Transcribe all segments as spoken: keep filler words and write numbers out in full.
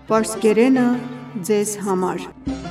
Պարսկերենը ձեզ համար։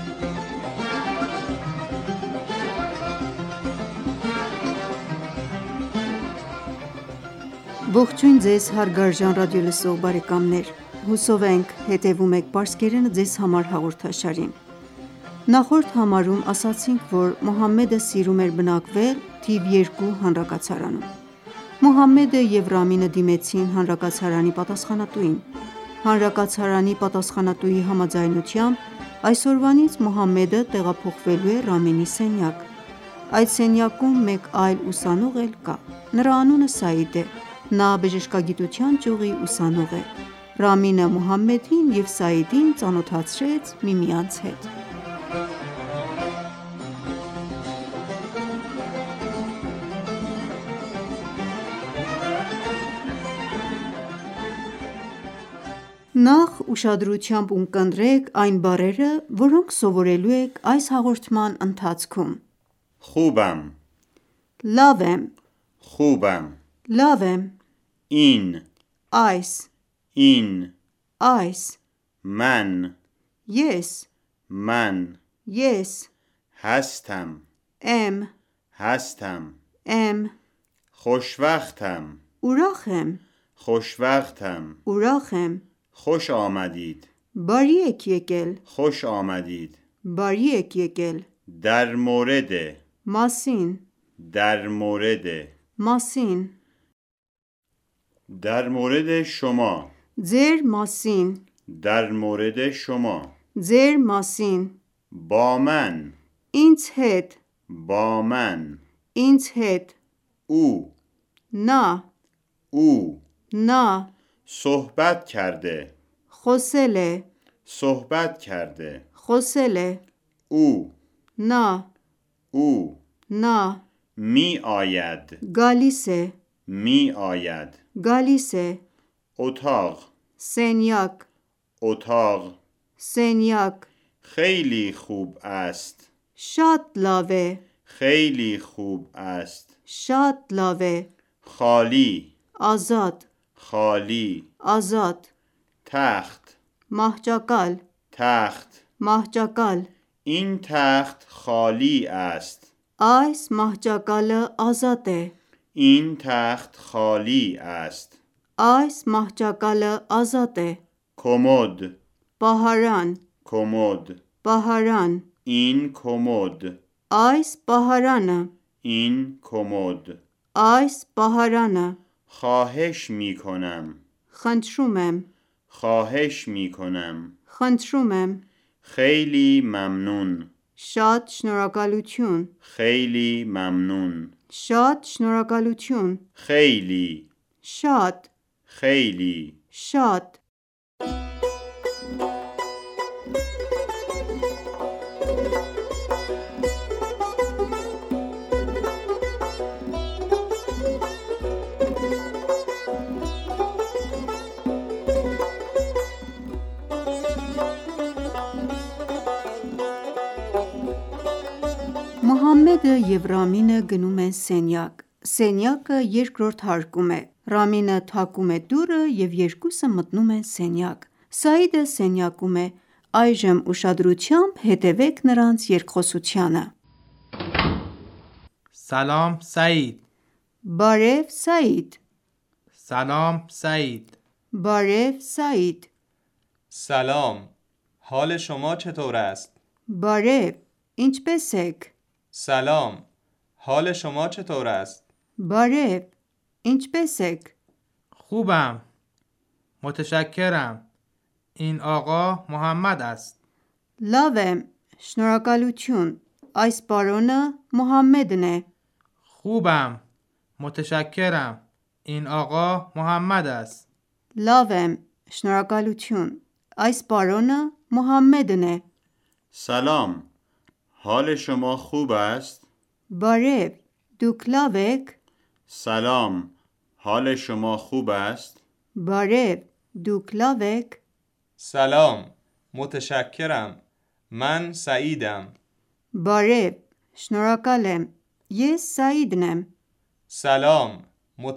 Ողջույն ձեզ հարգարժան ռադիոլսող բարեկամներ: Հուսով ենք հետևում եք «Պարսկերենը ձեզ համար» հաղորդաշարին: Նախորդ համարում ասացինք, որ Մուհամմեդը սիրում էր բնակվել թիվ երկու հանրակացարանում: Մուհամմեդը և Ռամինը դիմեցին հանրակացարանի պատասխանատուին: Հանրակացարանի պատասխանատուի համաձայնությամբ այսօրվանից Մուհամմեդը տեղափոխվելու է Ռամինի սենյակ: Այդ սենյակում մեկ այլ ուսանող էլ կա: Նրա անունը Սաիդ է: Նա բժշկագիտության ճյուղի ուսանող է: Ռամինը Մուհամմեդին և Սաիդին ծանոթացրեց միմյանց հետ: Նախ ուշադրությամբ ունկնդրեք այն բառերը, որոնք սովորելու եք այս հաղորդման ընթացքում: خوبم Լավ եմ خوبم Լավ եմ این Այս این Այս من Ես من Ես هستم Եմ هستم Եմ خوشوقتم Ուրախ եմ خوشوقتم Ուրախ եմ خوش آمدید Բարի եք եկել خوش آمدید Բարի եք եկել در مورد Մասին در مورد Մասին در مورد شما Ձեր մասին در مورد شما Ձեր մասին با من Ինձ հետ با من Ինձ հետ او Նա او Նա صحبت کرده Խոսել է صحبت کرده Խոսել է او Նա او Նա می آید Գալիս է می آید Գալիս է اتاق Սենյակ اتاق Սենյակ خیلی خوب است Շատ լավ է خیلی خوب است Շատ լավ է خالی Ազատ خالی Ազատ تخت Մահճակալ تخت Մահճակալ این تخت خالی است Այս մահճակալը ազատ է این تخت خالی است Այս մահճակալը ազատ է کمد Պահարան کمد Պահարան این کمد Այս պահարանը این کمد Այս պահարանը خواهش می کنم Խնդրում եմ خواهش می کنم Խնդրում եմ خیلی ممنون Շատ շնորհակալություն خیلی ممنون Շատ շնորհակալություն خیلی Շատ خیلی Շատ Մուհամմեդը և Ռամինը գնում են սենյակ: Սենյակը երկրորդ հարկում է: Ռամինը թակում է դուռը և երկուսը մտնում են սենյակ: Սաիդը սենյակում է: Այժմ ուշադրությամբ հետևեք նրանց երկխոսությանը: سلام سعید Բարև Սաիդ سلام سعید Բարև Սաիդ سلام حال شما چطور است؟ Բարև Ինչպե՞ս եք سلام حال شما چطور است؟ Բարև Ինչպե՞ս եք خوبم متشکرم این آقا محمد است Լավ եմ Շնորհակալություն Այս պարոնը Մուհամմեդն է خوبم متشکرم این آقا محمد است Լավ եմ Շնորհակալություն Այս պարոնը Մուհամմեդն է سلام حال شما خوب است؟ Բարև Դուք լավ եք سلام حال شما خوب است؟ Բարև Դուք լավ եք سلام متشکرم من سعیدم Բարև Շնորհակալ եմ Ես Սաիդն եմ سلام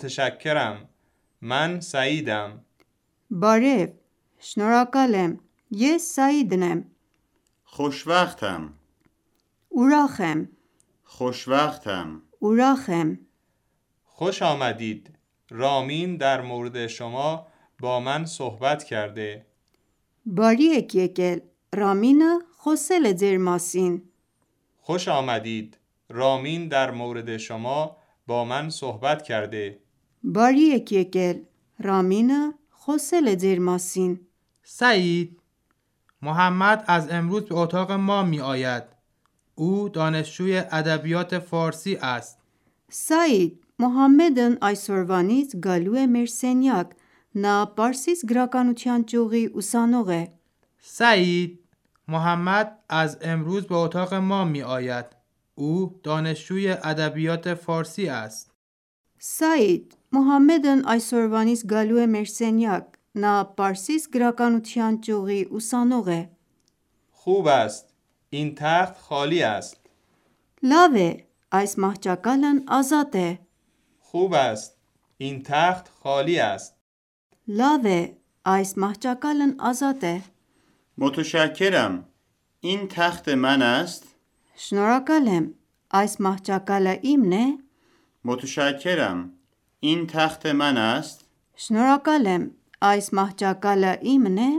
متشکرم من سعیدم Բարև Շնորհակալ եմ Ես Սաիդն եմ։ خوشوقتم. Ուրախ եմ։ خوشوقتم. Ուրախ եմ։ خوش آمدید. رامین در مورد شما با من صحبت کرده. Բարի եք եկել։ Ռամինը խոսել է ձեր մասին։ خوش آمدید. رامین در مورد شما با من صحبت کرده. Բարի եք եկել։ Ռամինը խոսել է ձեր մասին։ سعید، محمد از امروز به اتاق ما می آید. او دانشجوی ادبیات فارسی است. Սաիդ, Մոհամմեդն այսօրվանից գալու է մեր սենյակ։ Նա պարսից գրականության ճյուղի ուսանող է։ سعید، محمد از امروز به اتاق ما می آید. او دانشجوی ادبیات فارسی است. Սաիդ, Մոհամմեդն այսօրվանից գալու է մեր սենյակ։ Նա պարսից գրականության ճյուղի ուսանող է։ خوب است. این تخت خالی است. Լավ է, այս մահճակալն ազատ է։ خوب است. این تخت خالی است. Լավ է, այս մահճակալն ազատ է։ متشکرم. این تخت من است. Շնորհակալ եմ, այս մահճակալը իմն է։ متشکرم. این تخت من است. Շնորհակալ եմ, այս մահճակալը իմն է։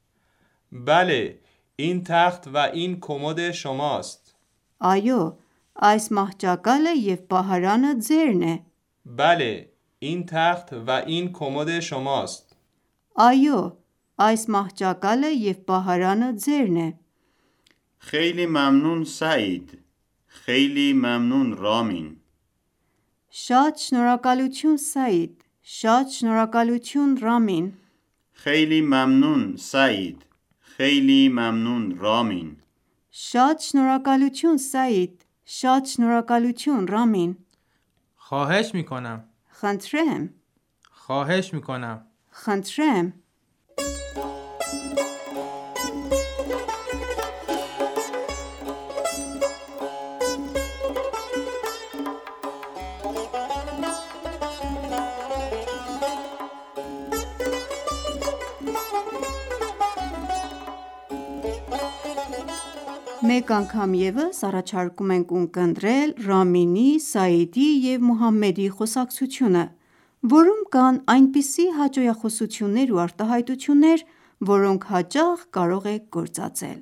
بله. این تخت و این کمد شماست. Այո, այս մահճակալը եւ պահարանը ձերն է։ بله. این تخت و این کمد شماست. Այո, այս մահճակալը եւ պահարանը ձերն է։ خیلی ممنون سعید. خیلی ممنون رامین. Շատ շնորհակալություն Սաիդ, շատ շնորհակալություն Ռամին։ خیلی ممنون سعید. خیلی ممنون رامین. Շատ շնորհակալություն Սաիդ, շատ շնորհակալություն Ռամին։ خواهش می کنم. Խնդրեմ, خواهش می کنم. խնդրեմ։ Մեկ անգամ ևս առաջարկում ենք ունկնդրել Ռամինի, Սաիդի և Մուհամմեդի խոսակցությունը, որում կան այնպիսի հաճոյախոսություններ ու արտահայտություններ, որոնք հաճախ կարող եք գործածել։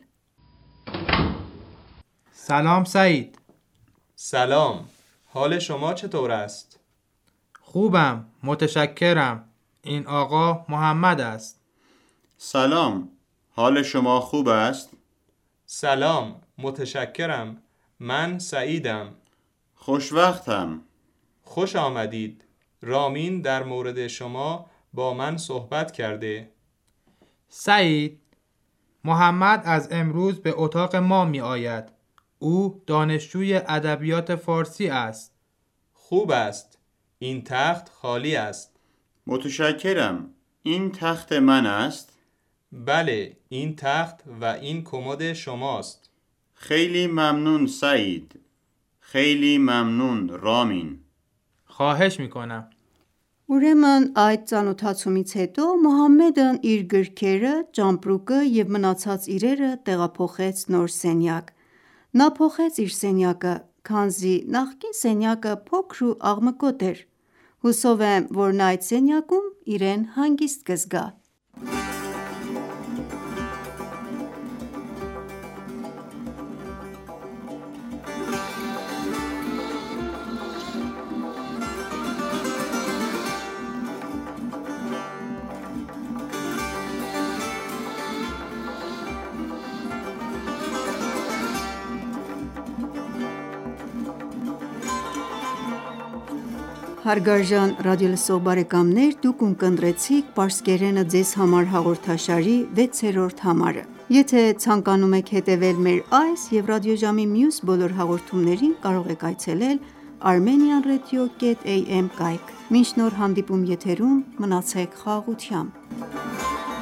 سلام سعید. سلام. حال شما چطور است؟ خوبم، متشکرم. این آقا محمد است. سلام. حال شما خوب است؟ سلام. متشکرم. من سعیدم. خوشوقتم. خوش آمدید. رامین در مورد شما با من صحبت کرده. سعید، محمد از امروز به اتاق ما می آید. او دانشجوی ادبیات فارسی است. خوب است. این تخت خالی است. متشکرم. این تخت من است. بله. این تخت و این کمد شماست. خیلی ممنون سعید. خیلی ممنون رامین. خواهش می کنم. Ուրեմն այդ ծանոթացումից հետո Մոհամմեդն իր գրքերը, ճամպրուկը և մնացած իրերը տեղափոխեց նոր սենյակ։ Նա փոխեց իր սենյակը, քանզի նախկին սենյակը փոքր ու աղմկոտ էր։ Հուսով եմ, որ նա այդ սենյակում իրեն հանգիստ կզգա։ Հարգարժան ռադիոլսող բարեկամներ, դուք ունկնդրեցիք «Պարսկերենը ձեզ համար» հաղորդաշարի վեցերորդ համարը։ Եթե ցանկանում եք հետևել մեր այս և ռադիոժամի մյուս բոլոր հաղորդումներին, կարող եք այցելել armenian radio dot a m կայք։ Մինչ նոր հանդիպում եթերում մնացեք խաղաղությամբ։